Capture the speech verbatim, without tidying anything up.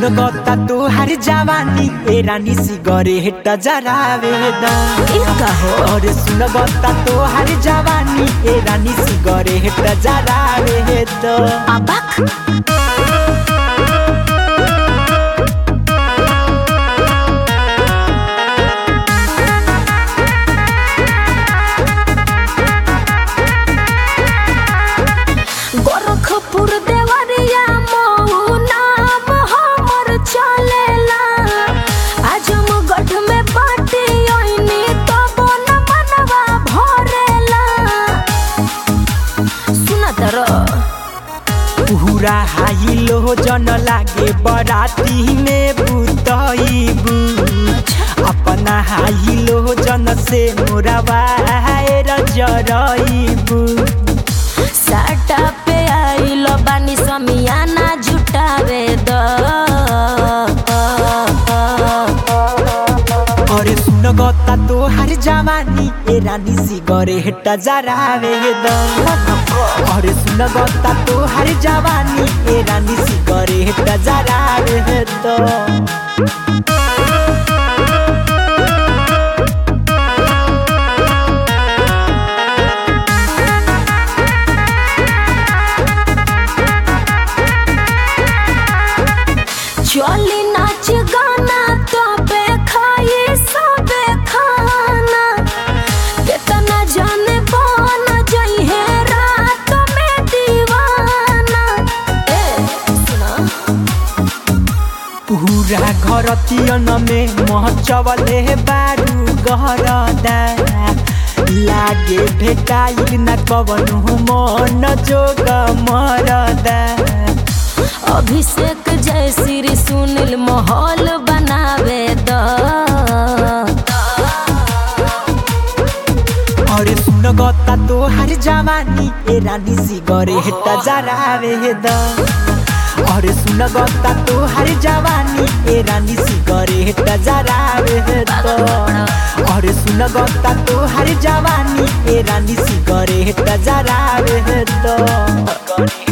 गता तोहार जवानी ए रानी सिगरेट जरावे द और सुन गता तोहार जवानी ए रानी सिगरेट जरावे द अबक गोरखपुर देवरिया मऊ नाम हमर चलेला आजमगढ़ में बाटी ओइनी तो बोल मनवा भरेला सुना तरो पूरा हाई लो जन लागे बराती में बुतईबू अपना हाई लो जन से मोरा वायर जरईबू साटा पे आइलो बानी समियाना जुटावे द और सुन गता तोहार जवानी ए रानी सिगरेट जरावे द और सुन गता तोहार जवानी ए रानी सिगरेट जरावे द चली नाच गाना तो बे खाई सबे खाना कितना जाने बन जाई है रात में दीवाना ए सुना पूरा घर तियन में महचवले बारू गहरदा लागे भेटाइल न कवनु मन जोग मरदा अभिषेक जय श्री सुनील माहौल बनावे द और सुन गता तोहार जवानी ए रानी सिगरेट जरावे द और सुन गता तोहार जवानी ए रानी सिगरेट जरावे द और सुन गता तोहार जवानी ए रानी सिगरेट जरावे द